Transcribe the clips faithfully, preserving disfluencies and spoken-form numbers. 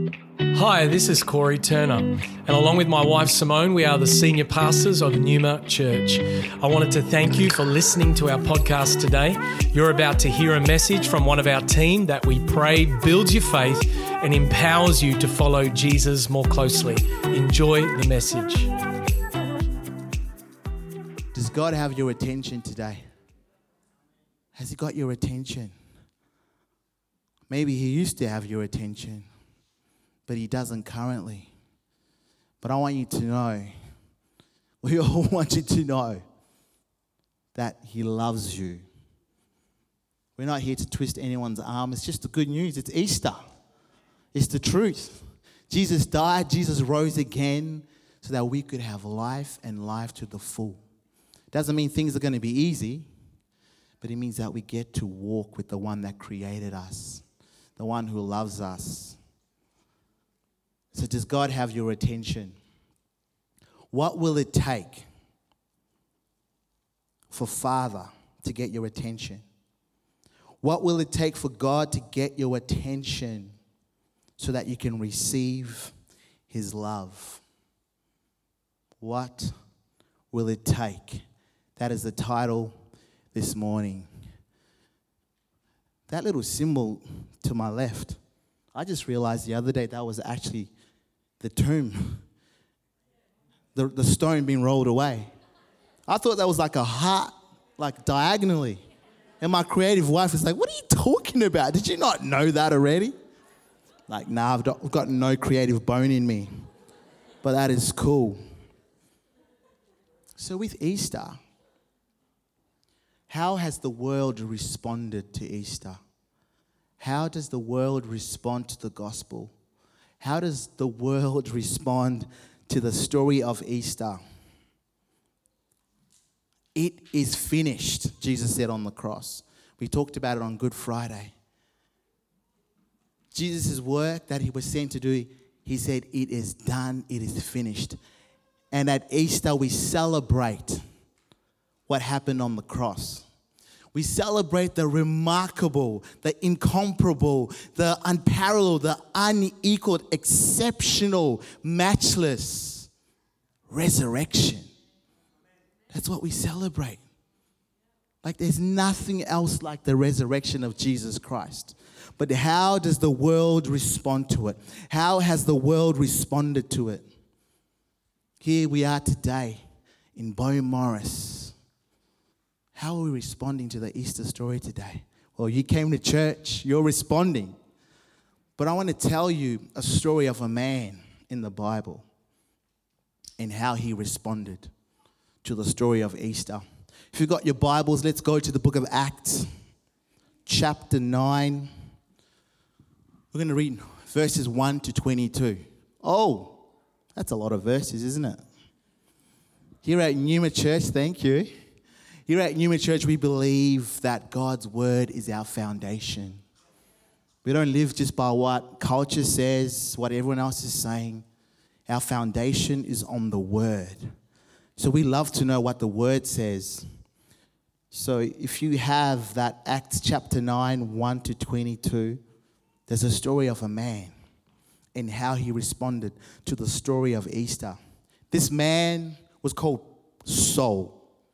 Hi, this is Corey Turner, and along with my wife Simone, we are the senior pastors of Numa Church. I wanted to thank you for listening to our podcast today. You're about to hear a message from one of our team that we pray builds your faith and empowers you to follow Jesus more closely. Enjoy the message. Does God have your attention today? Has He got your attention? Maybe He used to have your attention, but He doesn't currently. But I want you to know, we all want you to know that He loves you. We're not here to twist anyone's arm. It's just the good news. It's Easter. It's the truth. Jesus died. Jesus rose again so that we could have life and life to the full. Doesn't mean things are going to be easy, but it means that we get to walk with the one that created us, the one who loves us. So does God have your attention? What will it take for Father to get your attention? What will it take for God to get your attention so that you can receive His love? What will it take? That is the title this morning. That little symbol to my left, I just realized the other day that was actually the tomb, the, the stone being rolled away. I thought that was like a heart, like diagonally. And my creative wife was like, what are you talking about? Did you not know that already? Like, nah, I've got, I've got no creative bone in me. But that is cool. So with Easter, how has the world responded to Easter? How does the world respond to the gospel? How does the world respond to the story of Easter? It is finished, Jesus said on the cross. We talked about it on Good Friday. Jesus' work that He was sent to do, He said, it is done, it is finished. And at Easter, we celebrate what happened on the cross. We celebrate the remarkable, the incomparable, the unparalleled, the unequaled, exceptional, matchless resurrection. That's what we celebrate. Like there's nothing else like the resurrection of Jesus Christ. But how does the world respond to it? How has the world responded to it? Here we are today in Beaumaris. How are we responding to the Easter story today? Well, you came to church, you're responding. But I want to tell you a story of a man in the Bible and how he responded to the story of Easter. If you've got your Bibles, let's go to the book of Acts, chapter nine. We're going to read verses one to twenty-two. Oh, that's a lot of verses, isn't it? Here at Numa Church, thank you. Here at Numa Church, we believe that God's word is our foundation. We don't live just by what culture says, what everyone else is saying. Our foundation is on the word. So we love to know what the word says. So if you have that Acts chapter nine, one to twenty-two, there's a story of a man and how he responded to the story of Easter. This man was called Saul.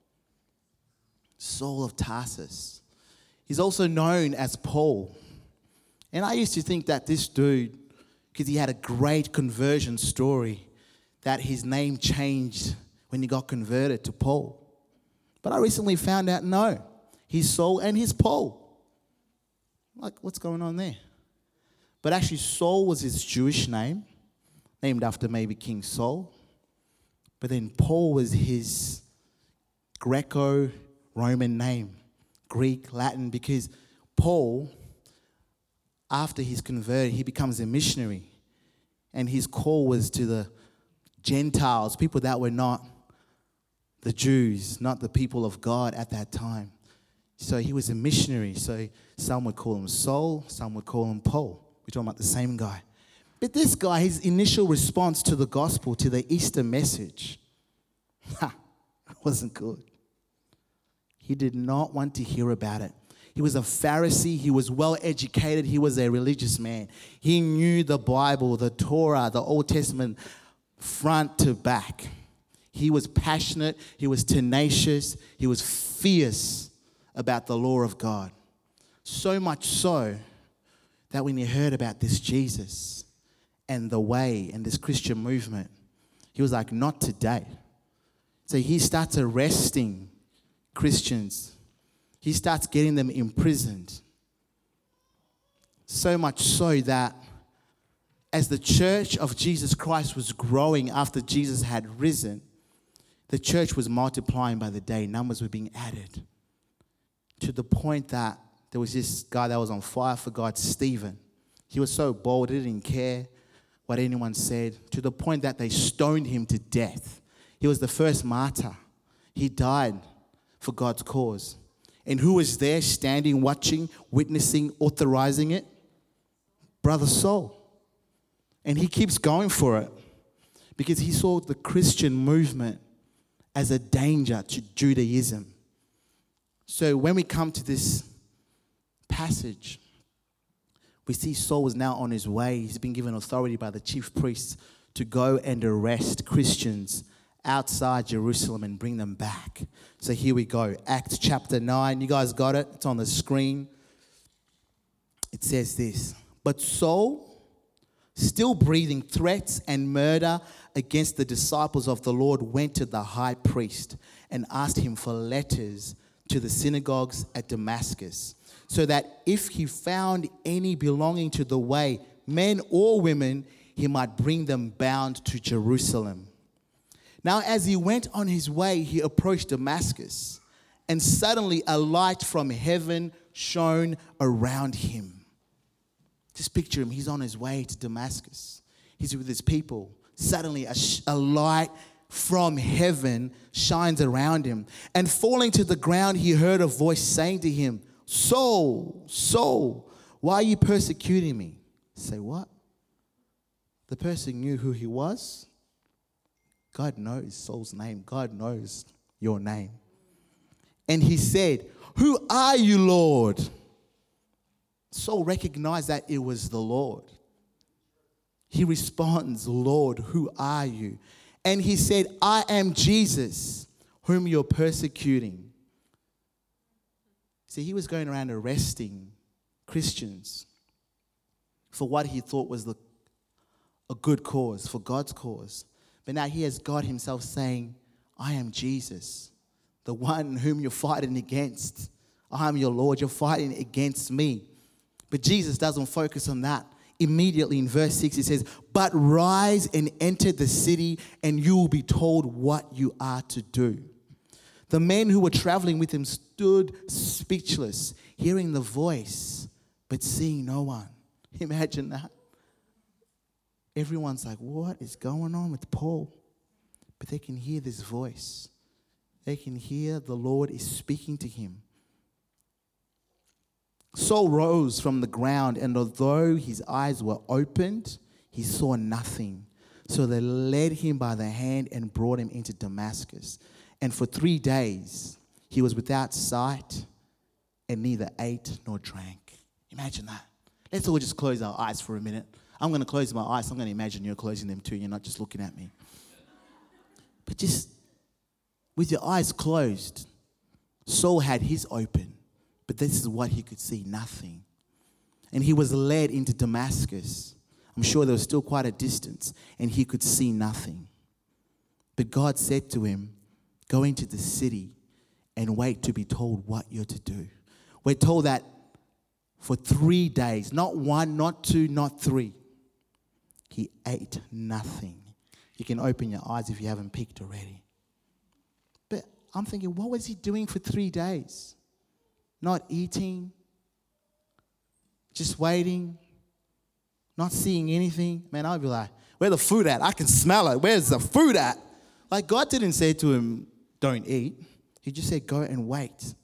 Saul of Tarsus. He's also known as Paul. And I used to think that this dude, because he had a great conversion story, that his name changed when he got converted to Paul. But I recently found out, no, he's Saul and he's Paul. Like, what's going on there? But actually, Saul was his Jewish name, named after maybe King Saul. But then Paul was his Greco-Roman name, Greek, Latin, because Paul, after he's converted, he becomes a missionary. And his call was to the Gentiles, people that were not the Jews, not the people of God at that time. So he was a missionary. So some would call him Saul, some would call him Paul. We're talking about the same guy. But this guy, his initial response to the gospel, to the Easter message, ha, wasn't good. He did not want to hear about it. He was a Pharisee. He was well educated. He was a religious man. He knew the Bible, the Torah, the Old Testament, front to back. He was passionate. He was tenacious. He was fierce about the law of God. So much so that when he heard about this Jesus and the way and this Christian movement, he was like, not today. So he starts arresting Christians. He starts getting them imprisoned. So much so that as the church of Jesus Christ was growing after Jesus had risen, the church was multiplying by the day. Numbers were being added to the point that there was this guy that was on fire for God, Stephen. He was so bold, he didn't care what anyone said, to the point that they stoned him to death. He was the first martyr. He died for God's cause. And who was there standing, watching, witnessing, authorizing it? Brother Saul. And he keeps going for it because he saw the Christian movement as a danger to Judaism. So when we come to this passage, we see Saul was now on his way. He's been given authority by the chief priests to go and arrest Christians outside Jerusalem and bring them back. So here we go. Acts chapter nine. You guys got it? It's on the screen. It says this. But Saul, still breathing threats and murder against the disciples of the Lord, went to the high priest and asked him for letters to the synagogues at Damascus, so that if he found any belonging to the way, men or women, he might bring them bound to Jerusalem. Now, as he went on his way, he approached Damascus, and suddenly a light from heaven shone around him. Just picture him. He's on his way to Damascus. He's with his people. Suddenly, a, sh- a light from heaven shines around him. And falling to the ground, he heard a voice saying to him, Saul, Saul, why are you persecuting me? Say what? The person knew who he was. God knows Saul's name. God knows your name. And he said, who are you, Lord? Saul recognized that it was the Lord. He responds, Lord, who are you? And he said, I am Jesus, whom you're persecuting. See, he was going around arresting Christians for what he thought was the, a good cause, for God's cause. But now he has God himself saying, I am Jesus, the one whom you're fighting against. I am your Lord, you're fighting against me. But Jesus doesn't focus on that. Immediately in verse six, it says, but rise and enter the city, and you will be told what you are to do. The men who were traveling with him stood speechless, hearing the voice, but seeing no one. Imagine that. Everyone's like, what is going on with Paul? But they can hear this voice. They can hear the Lord is speaking to him. Saul rose from the ground, and although his eyes were opened, he saw nothing. So they led him by the hand and brought him into Damascus. And for three days he was without sight and neither ate nor drank. Imagine that. Let's all just close our eyes for a minute. I'm going to close my eyes. I'm going to imagine you're closing them too. You're not just looking at me. But just with your eyes closed, Saul had his open. But this is what he could see, nothing. And he was led into Damascus. I'm sure there was still quite a distance, and he could see nothing. But God said to him, go into the city and wait to be told what you're to do. We're told that for three days, not one, not two, not three, he ate nothing. You can open your eyes if you haven't peeked already. But I'm thinking, what was he doing for three days? Not eating, just waiting, not seeing anything. Man, I'd be like, where's the food at? I can smell it. Where's the food at? Like, God didn't say to him, don't eat. He just said, go and wait.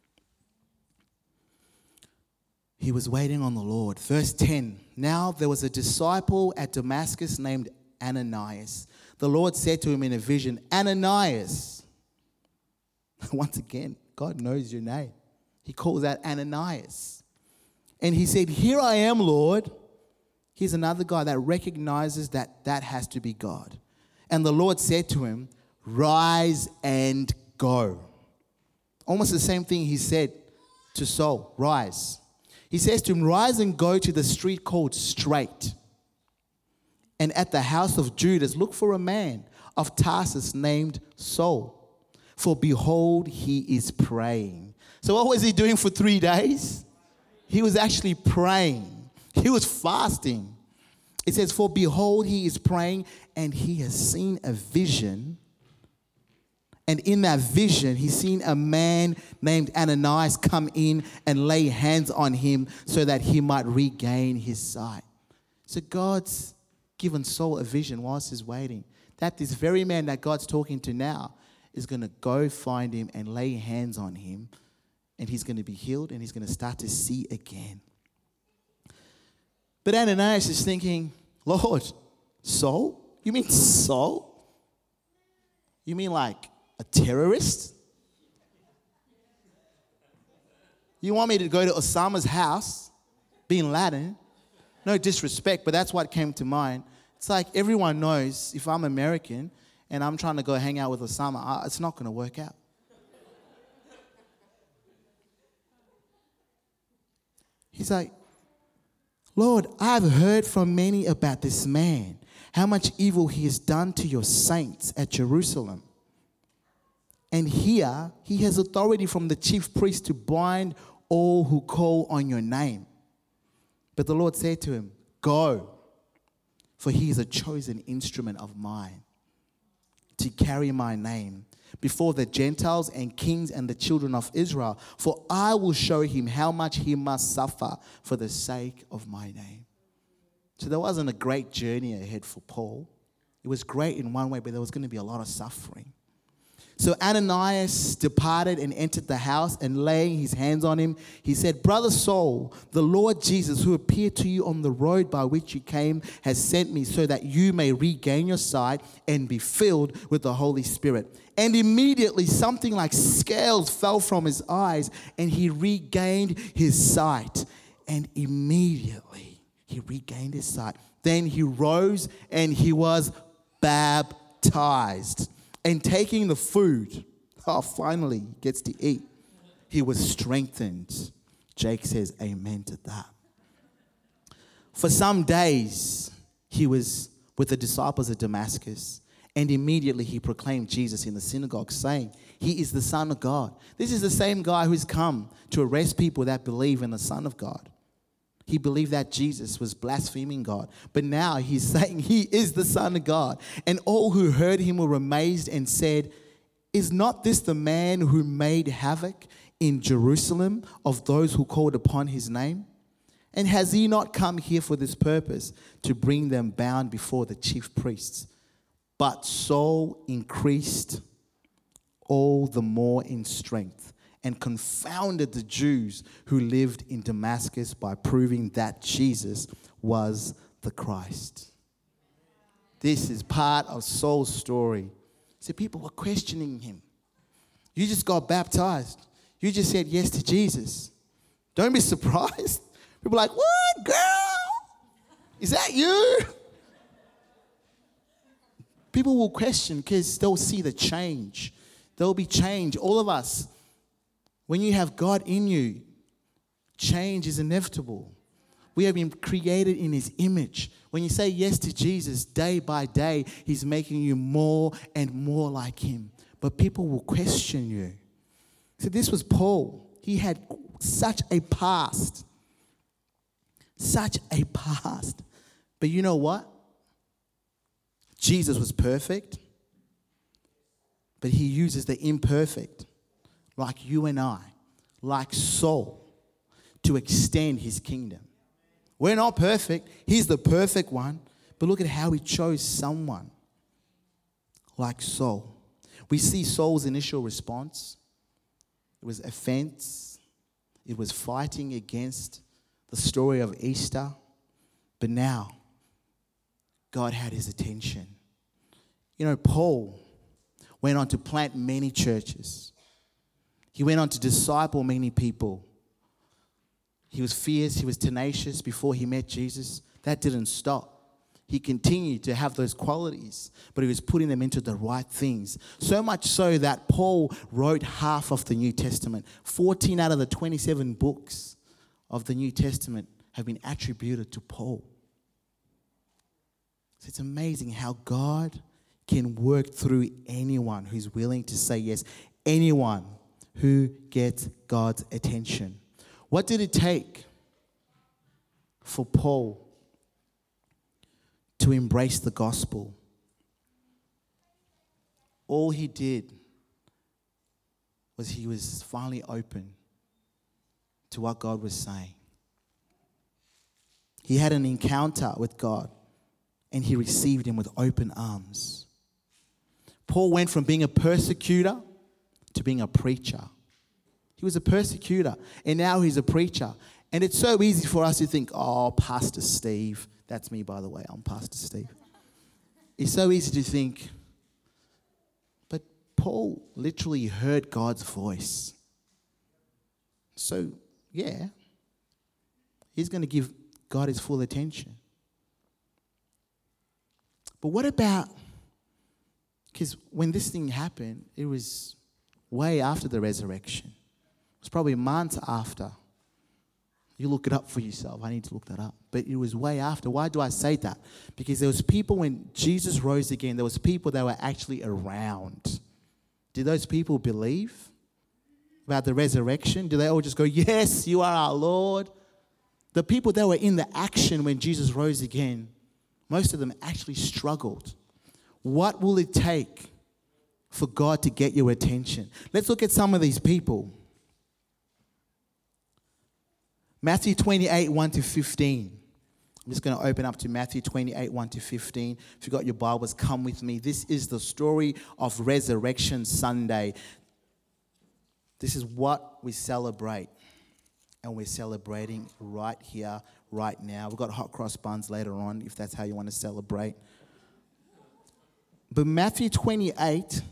He was waiting on the Lord. Verse ten, now there was a disciple at Damascus named Ananias. The Lord said to him in a vision, Ananias. Once again, God knows your name. He calls out Ananias. And he said, "Here I am, Lord." Here's another guy that recognizes that that has to be God. And the Lord said to him, "Rise and go." Almost the same thing he said to Saul, rise. He says to him, "Rise and go to the street called Straight. And at the house of Judas, look for a man of Tarsus named Saul. For behold, he is praying." So what was he doing for three days? He was actually praying. He was fasting. It says, "For behold, he is praying, and he has seen a vision." And in that vision, he's seen a man named Ananias come in and lay hands on him so that he might regain his sight. So God's given Saul a vision whilst he's waiting, that this very man that God's talking to now is going to go find him and lay hands on him, and he's going to be healed and he's going to start to see again. But Ananias is thinking, "Lord, Saul? You mean Saul? You mean like a terrorist? You want me to go to Osama's house, Bin Laden?" No disrespect, but that's what came to mind. It's like everyone knows if I'm American and I'm trying to go hang out with Osama, it's not going to work out. He's like, "Lord, I've heard from many about this man, how much evil he has done to your saints at Jerusalem. And here he has authority from the chief priest to bind all who call on your name." But the Lord said to him, "Go, for he is a chosen instrument of mine to carry my name before the Gentiles and kings and the children of Israel. For I will show him how much he must suffer for the sake of my name." So there wasn't a great journey ahead for Paul. It was great in one way, but there was going to be a lot of suffering. So Ananias departed and entered the house, and laying his hands on him, he said, "Brother Saul, the Lord Jesus, who appeared to you on the road by which you came, has sent me so that you may regain your sight and be filled with the Holy Spirit." And immediately something like scales fell from his eyes, and he regained his sight. And immediately he regained his sight. Then he rose and he was baptized. And taking the food, oh, finally he gets to eat, he was strengthened. Jake says amen to that. For some days, he was with the disciples at Damascus, and immediately he proclaimed Jesus in the synagogue, saying, "He is the Son of God." This is the same guy who's come to arrest people that believe in the Son of God. He believed that Jesus was blaspheming God. But now he's saying he is the Son of God. And all who heard him were amazed and said, "Is not this the man who made havoc in Jerusalem of those who called upon his name? And has he not come here for this purpose, to bring them bound before the chief priests?" But Saul increased all the more in strength, and confounded the Jews who lived in Damascus by proving that Jesus was the Christ. This is part of Saul's story. See, people were questioning him. You just got baptized. You just said yes to Jesus. Don't be surprised. People are like, "What, girl? Is that you?" People will question because they'll see the change. There'll be change. All of us, when you have God in you, change is inevitable. We have been created in his image. When you say yes to Jesus, day by day, he's making you more and more like him. But people will question you. So this was Paul. He had such a past. Such a past. But you know what? Jesus was perfect. But he uses the imperfect, like you and I, like Saul, to extend his kingdom. We're not perfect. He's the perfect one. But look at how he chose someone like Saul. We see Saul's initial response. It was offense. It was fighting against the story of Easter. But now, God had his attention. You know, Paul went on to plant many churches. He went on to disciple many people. He was fierce, he was tenacious before he met Jesus. That didn't stop. He continued to have those qualities, but he was putting them into the right things. So much so that Paul wrote half of the New Testament. fourteen out of the twenty-seven books of the New Testament have been attributed to Paul. So it's amazing how God can work through anyone who's willing to say yes, anyone who gets God's attention. What did it take for Paul to embrace the gospel? All he did was he was finally open to what God was saying. He had an encounter with God and he received him with open arms. Paul went from being a persecutor to being a preacher. He was a persecutor and now he's a preacher. And it's so easy for us to think, oh, Pastor Steve. That's me, by the way. I'm Pastor Steve. It's so easy to think, but Paul literally heard God's voice. So, yeah, he's going to give God his full attention. But what about, because when this thing happened, it was way after the resurrection. It was probably months after. You look it up for yourself. I need to look that up. But it was way after. Why do I say that? Because there was people when Jesus rose again, there was people that were actually around. Did those people believe about the resurrection? Did they all just go, yes, you are our Lord? The people that were in the action when Jesus rose again, most of them actually struggled. What will it take for God to get your attention? Let's look at some of these people. Matthew twenty-eight, one to fifteen. I'm just going to open up to Matthew twenty-eight, one to fifteen. If you've got your Bibles, come with me. This is the story of Resurrection Sunday. This is what we celebrate. And we're celebrating right here, right now. We've got hot cross buns later on, if that's how you want to celebrate. But Matthew twenty-eight,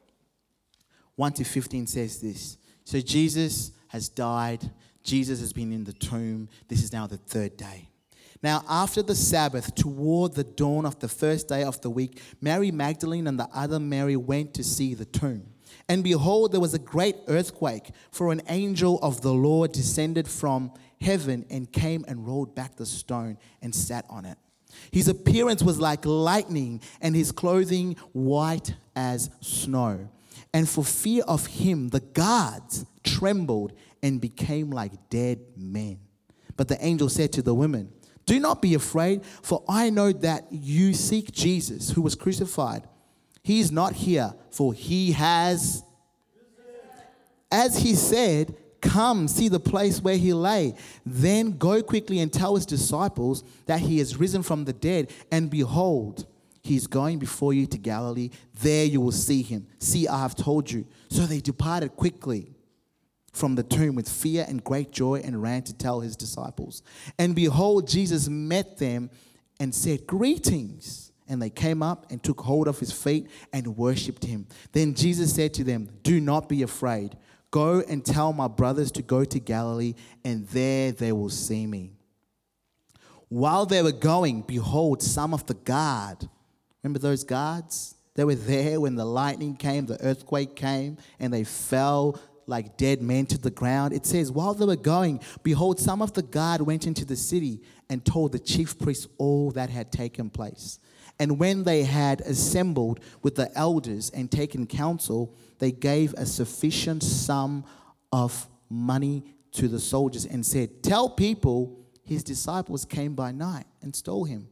one to fifteen says this. So Jesus has died. Jesus has been in the tomb. This is now the third day. Now, after the Sabbath, toward the dawn of the first day of the week, Mary Magdalene and the other Mary went to see the tomb. And behold, there was a great earthquake, for an angel of the Lord descended from heaven and came and rolled back the stone and sat on it. His appearance was like lightning, and his clothing white as snow. And for fear of him, the guards trembled and became like dead men. But the angel said to the women, do not be afraid, for I know that you seek Jesus, who was crucified. He is not here, for he has, as he said, come see the place where he lay. Then go quickly and tell his disciples that he has risen from the dead. And behold, he is going before you to Galilee. There you will see him. See, I have told you. So they departed quickly from the tomb with fear and great joy and ran to tell his disciples. And behold, Jesus met them and said, greetings. And they came up and took hold of his feet and worshipped him. Then Jesus said to them, do not be afraid. Go and tell my brothers to go to Galilee, and there they will see me. While they were going, behold, some of the guard, remember those guards? They were there when the lightning came, the earthquake came, and they fell like dead men to the ground. It says, while they were going, behold, some of the guard went into the city and told the chief priests all that had taken place. And when they had assembled with the elders and taken counsel, they gave a sufficient sum of money to the soldiers and said, tell people his disciples came by night and stole him.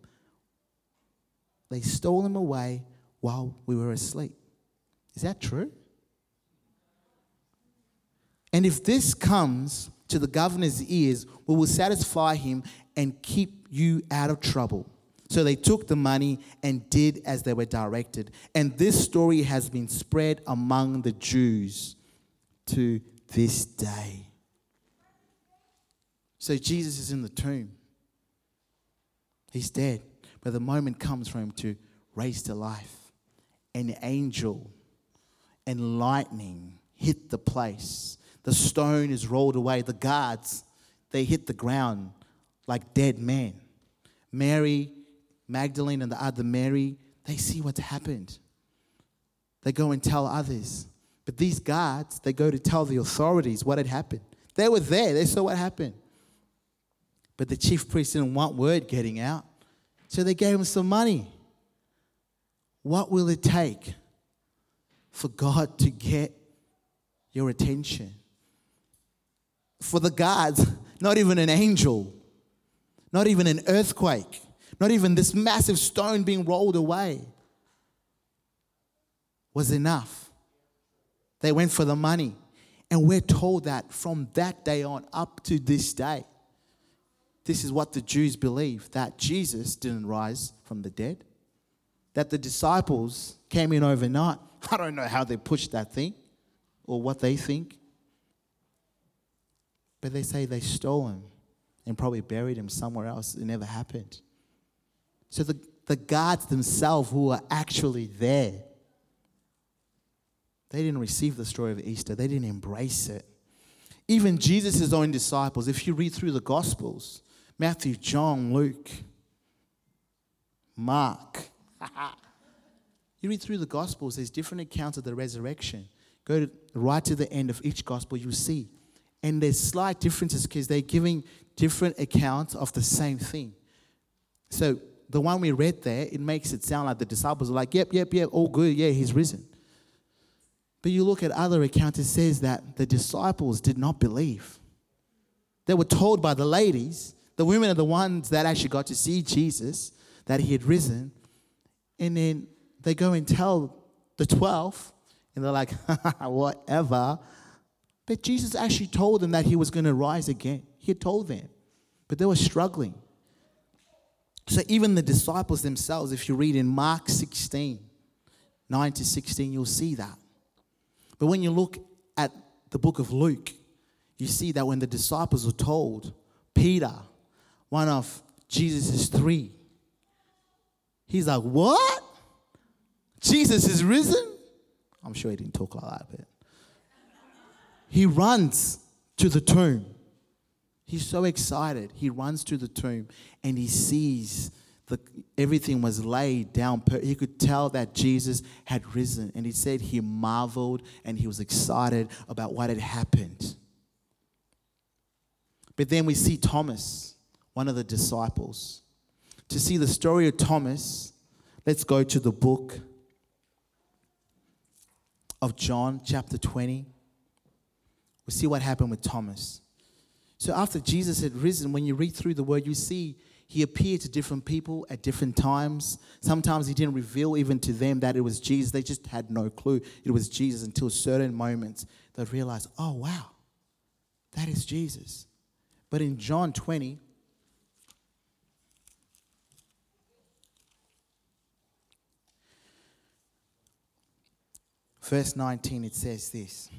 They stole him away while we were asleep. Is that true? And if this comes to the governor's ears, we will satisfy him and keep you out of trouble. So they took the money and did as they were directed. And this story has been spread among the Jews to this day. So Jesus is in the tomb. He's dead. But the moment comes for him to raise to life. An angel and lightning hit the place. The stone is rolled away. The guards, they hit the ground like dead men. Mary Magdalene and the other Mary, they see what's happened. They go and tell others. But these guards, they go to tell the authorities what had happened. They were there. They saw what happened. But the chief priest didn't want word getting out. So they gave him some money. What will it take for God to get your attention? For the guards, not even an angel, not even an earthquake, not even this massive stone being rolled away was enough. They went for the money. And we're told that from that day on up to this day, this is what the Jews believe, that Jesus didn't rise from the dead, that the disciples came in overnight. I don't know how they pushed that thing or what they think. But they say they stole him and probably buried him somewhere else. It never happened. So the, the guards themselves who were actually there, they didn't receive the story of Easter. They didn't embrace it. Even Jesus' own disciples, if you read through the Gospels, Matthew, John, Luke, Mark, you read through the Gospels, there's different accounts of the resurrection. Go to, right to the end of each Gospel, you'll see. And there's slight differences because they're giving different accounts of the same thing. So the one we read there, it makes it sound like the disciples are like, yep, yep, yep, all good, yeah, he's risen. But you look at other accounts, it says that the disciples did not believe. They were told by the ladies, the women are the ones that actually got to see Jesus, that he had risen. And then they go and tell the twelve, and they're like, whatever. But Jesus actually told them that he was going to rise again. He had told them. But they were struggling. So even the disciples themselves, if you read in Mark sixteen, nine to sixteen, you'll see that. But when you look at the book of Luke, you see that when the disciples were told, Peter, one of Jesus' three, he's like, what? Jesus is risen? I'm sure he didn't talk like that, but he runs to the tomb. He's so excited. He runs to the tomb and he sees the, everything was laid down. He could tell that Jesus had risen. And he said he marveled and he was excited about what had happened. But then we see Thomas, one of the disciples. To see the story of Thomas, let's go to the book of John, chapter twenty. We see what happened with Thomas. So after Jesus had risen, when you read through the word, you see he appeared to different people at different times. Sometimes he didn't reveal even to them that it was Jesus. They just had no clue it was Jesus until certain moments they realized, oh, wow, that is Jesus. But in John twenty, verse nineteen, it says this.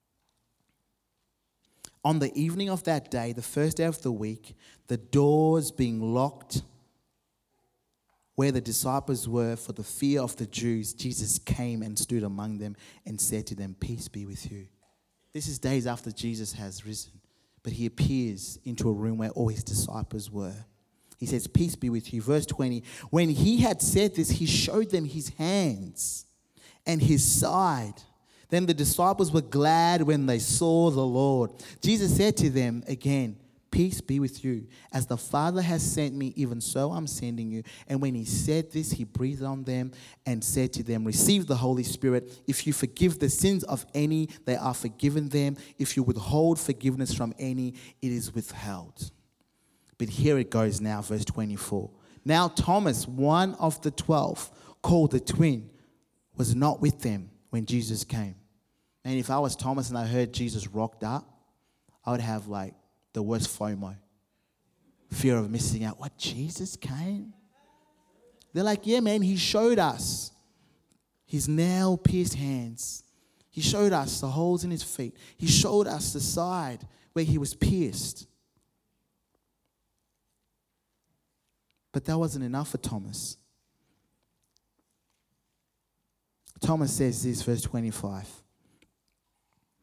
On the evening of that day, the first day of the week, the doors being locked where the disciples were for the fear of the Jews, Jesus came and stood among them and said to them, peace be with you. This is days after Jesus has risen, but he appears into a room where all his disciples were. He says, peace be with you. Verse twenty, when he had said this, he showed them his hands and his side. Then the disciples were glad when they saw the Lord. Jesus said to them again, peace be with you. As the Father has sent me, even so I'm sending you. And when he said this, he breathed on them and said to them, receive the Holy Spirit. If you forgive the sins of any, they are forgiven them. If you withhold forgiveness from any, it is withheld. But here it goes now, verse twenty-four. Now Thomas, one of the twelve, called the twin, was not with them when Jesus came. And if I was Thomas and I heard Jesus rocked up, I would have like the worst FOMO. Fear of missing out. What, Jesus came? They're like, yeah, man, he showed us his nail-pierced hands. He showed us the holes in his feet. He showed us the side where he was pierced. But that wasn't enough for Thomas. Thomas says this, verse twenty-five.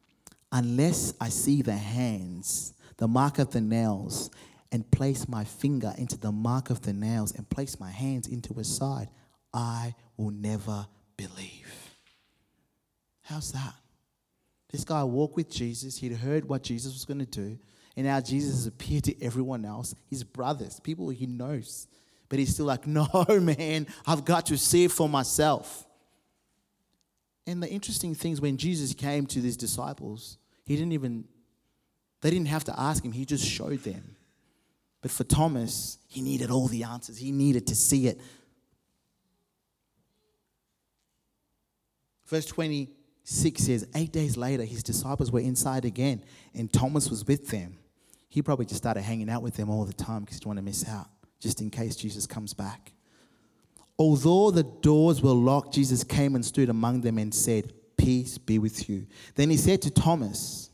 unless I see the hands, the mark of the nails, and place my finger into the mark of the nails and place my hands into his side, I will never believe. How's that? This guy walked with Jesus. He'd heard what Jesus was going to do. And now Jesus has appeared to everyone else, his brothers, people he knows. But he's still like, no, man, I've got to see it for myself. And the interesting thing is when Jesus came to these disciples, he didn't even, they didn't have to ask him. He just showed them. But for Thomas, he needed all the answers. He needed to see it. Verse twenty-six says, eight days later, his disciples were inside again, and Thomas was with them. He probably just started hanging out with them all the time because he didn't want to miss out, just in case Jesus comes back. Although the doors were locked, Jesus came and stood among them and said, peace be with you. Then he said to Thomas,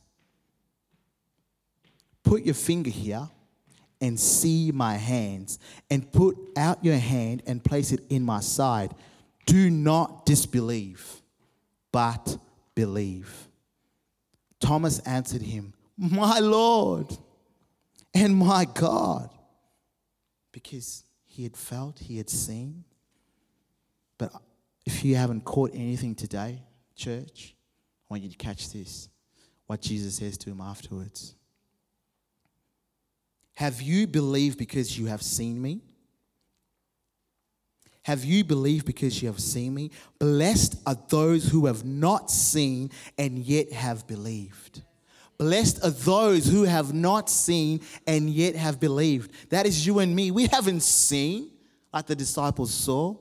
put your finger here and see my hands, and put out your hand and place it in my side. Do not disbelieve, but believe. Thomas answered him, my Lord and my God. Because he had felt, he had seen. But if you haven't caught anything today, church, I want you to catch this. What Jesus says to him afterwards. Have you believed because you have seen me? Have you believed because you have seen me? Blessed are those who have not seen and yet have believed. Blessed are those who have not seen and yet have believed. That is you and me. We haven't seen like the disciples saw.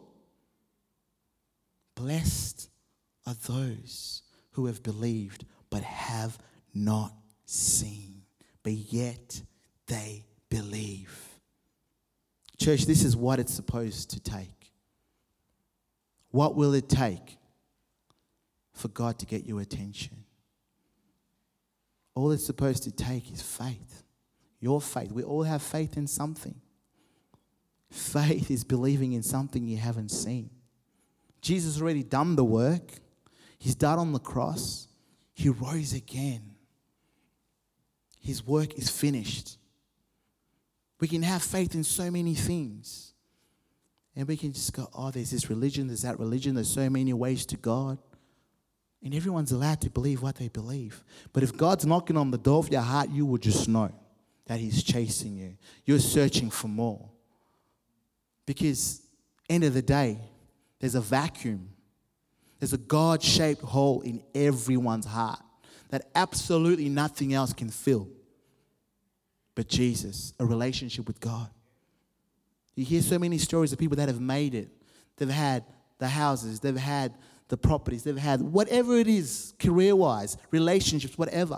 Blessed are those who have believed but have not seen, but yet they believe. Church, this is what it's supposed to take. What will it take for God to get your attention? All it's supposed to take is faith. Your faith. We all have faith in something. Faith is believing in something you haven't seen. Jesus has already done the work. He's died on the cross. He rose again. His work is finished. We can have faith in so many things. And we can just go, oh, there's this religion, there's that religion, there's so many ways to God. And everyone's allowed to believe what they believe. But if God's knocking on the door of your heart, you will just know that he's chasing you. You're searching for more. Because end of the day, there's a vacuum. There's a God-shaped hole in everyone's heart that absolutely nothing else can fill but Jesus, a relationship with God. You hear so many stories of people that have made it. They've had the houses, they've had the properties, they've had whatever it is, career-wise, relationships, whatever.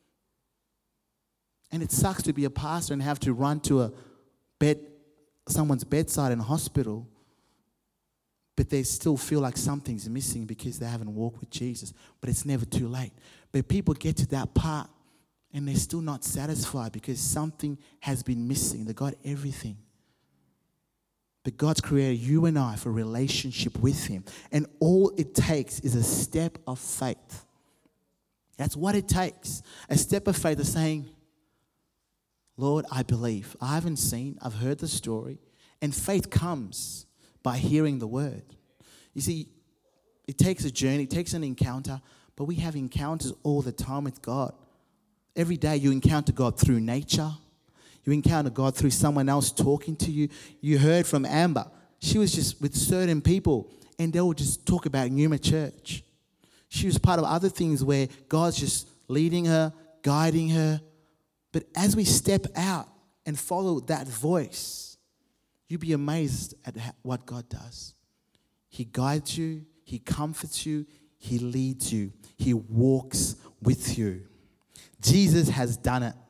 And it sucks to be a pastor and have to run to a bed, someone's bedside in a hospital, but they still feel like something's missing because they haven't walked with Jesus. But it's never too late. But people get to that part and they're still not satisfied because something has been missing. They got everything. But God's created you and I for a relationship with him. And all it takes is a step of faith. That's what it takes. A step of faith is saying, Lord, I believe. I haven't seen. I've heard the story. And faith comes by hearing the word. You see, it takes a journey. It takes an encounter. But we have encounters all the time with God. Every day you encounter God through nature. You encounter God through someone else talking to you. You heard from Amber. She was just with certain people and they would just talk about Numa Church. She was part of other things where God's just leading her, guiding her. But as we step out and follow that voice, you'll be amazed at what God does. He guides you. He comforts you. He leads you. He walks with you. Jesus has done it.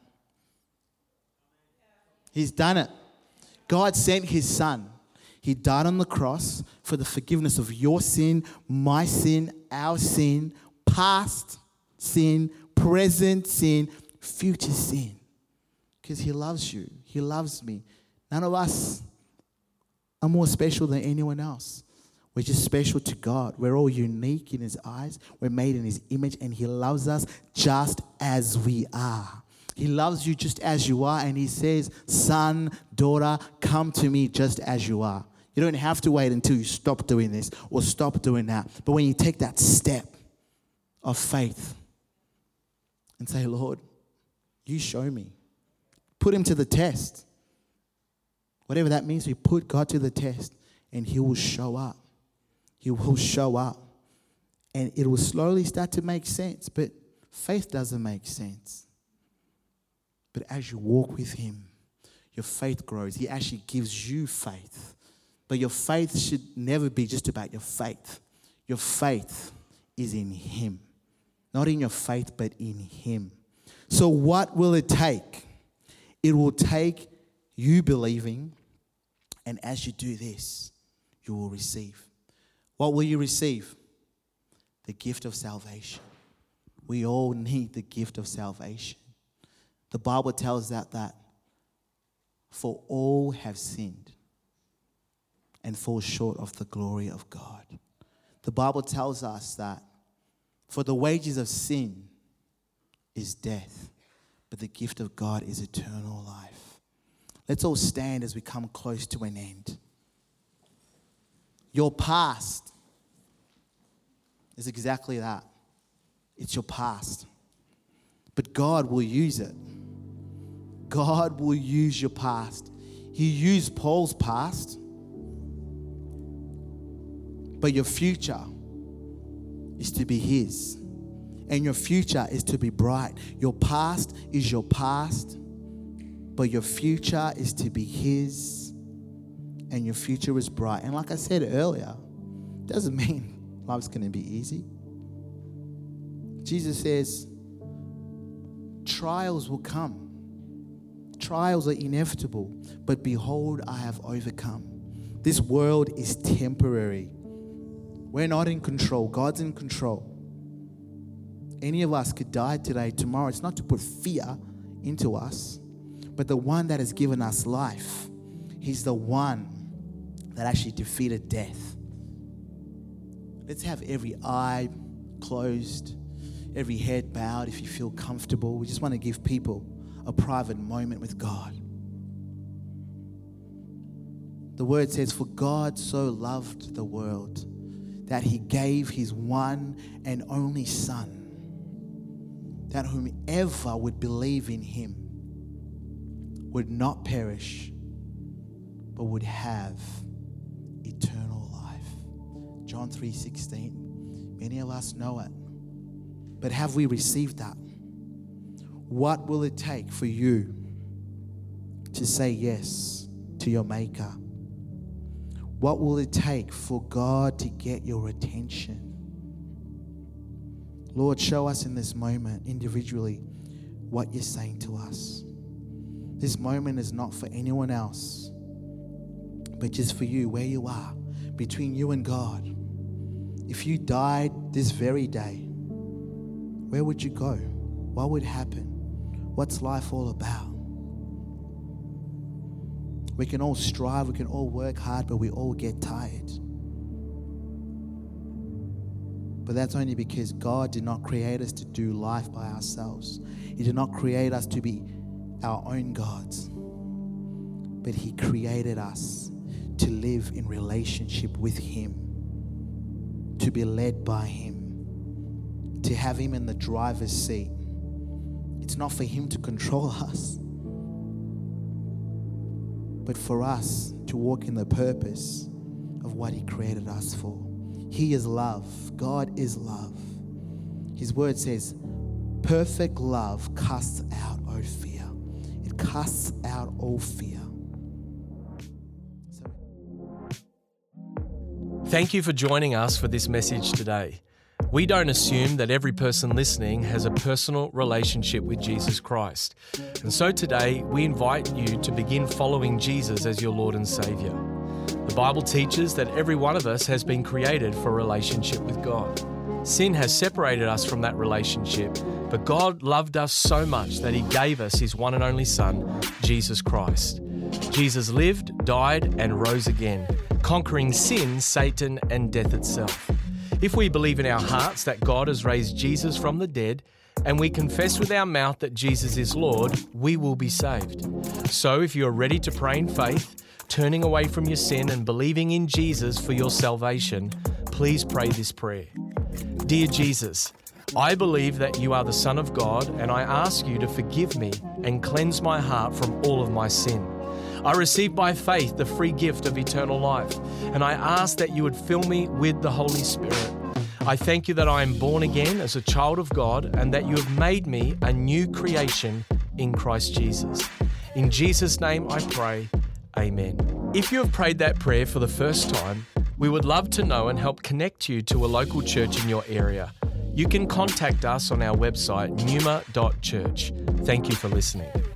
He's done it. God sent his son. He died on the cross for the forgiveness of your sin, my sin, our sin, past sin, present sin, future sin. Because he loves you. He loves me. None of us are more special than anyone else. We're just special to God. We're all unique in his eyes. We're made in his image, and he loves us just as we are. He loves you just as you are, and he says, son, daughter, come to me just as you are. You don't have to wait until you stop doing this or stop doing that. But when you take that step of faith and say, Lord, you show me. Put him to the test. Whatever that means, we put God to the test, and he will show up. He will show up. And it will slowly start to make sense. But faith doesn't make sense. But as you walk with him, your faith grows. He actually gives you faith. But your faith should never be just about your faith. Your faith is in him. Not in your faith, but in him. So what will it take? It will take you believing. And as you do this, you will receive. What will you receive? The gift of salvation. We all need the gift of salvation. The Bible tells us that, for all have sinned and fall short of the glory of God. The Bible tells us that for the wages of sin is death, but the gift of God is eternal life. Let's all stand as we come close to an end. Your past is exactly that. It's your past. But God will use it. God will use your past. He used Paul's past. But your future is to be his. And your future is to be bright. Your past is your past. But your future is to be his. And your future is bright. And like I said earlier, doesn't mean life's going to be easy. Jesus says, trials will come. Trials are inevitable. But behold, I have overcome. This world is temporary. We're not in control. God's in control. Any of us could die today, tomorrow. It's not to put fear into us, but the one that has given us life, he's the one that actually defeated death. Let's have every eye closed, every head bowed if you feel comfortable. We just want to give people a private moment with God. The word says, for God so loved the world that he gave his one and only Son, that whomever would believe in him would not perish, but would have eternal life. John three sixteen. Many of us know it. But have we received that? What will it take for you to say yes to your Maker? What will it take for God to get your attention? Lord, show us in this moment individually what you're saying to us. This moment is not for anyone else, but just for you, where you are, between you and God. If you died this very day, where would you go? What would happen? What's life all about? We can all strive, we can all work hard, but we all get tired. But that's only because God did not create us to do life by ourselves. He did not create us to be our own gods. But he created us to live in relationship with him, to be led by him, to have him in the driver's seat. It's not for him to control us, but for us to walk in the purpose of what he created us for. He is love. God is love. His word says, perfect love casts out all fear. It casts out all fear. So- Thank you for joining us for this message today. We don't assume that every person listening has a personal relationship with Jesus Christ. And so today, we invite you to begin following Jesus as your Lord and Savior. The Bible teaches that every one of us has been created for a relationship with God. Sin has separated us from that relationship, but God loved us so much that he gave us his one and only Son, Jesus Christ. Jesus lived, died, and rose again conquering sin, Satan, and death itself. If we believe in our hearts that God has raised Jesus from the dead, and we confess with our mouth that Jesus is Lord, we will be saved. So if you're ready to pray in faith, turning away from your sin and believing in Jesus for your salvation, please pray this prayer. Dear Jesus, I believe that you are the Son of God, and I ask you to forgive me and cleanse my heart from all of my sin. I receive by faith the free gift of eternal life, and I ask that you would fill me with the Holy Spirit. I thank you that I am born again as a child of God and that you have made me a new creation in Christ Jesus. In Jesus' name I pray, amen. If you have prayed that prayer for the first time, we would love to know and help connect you to a local church in your area. You can contact us on our website, numa dot church. Thank you for listening.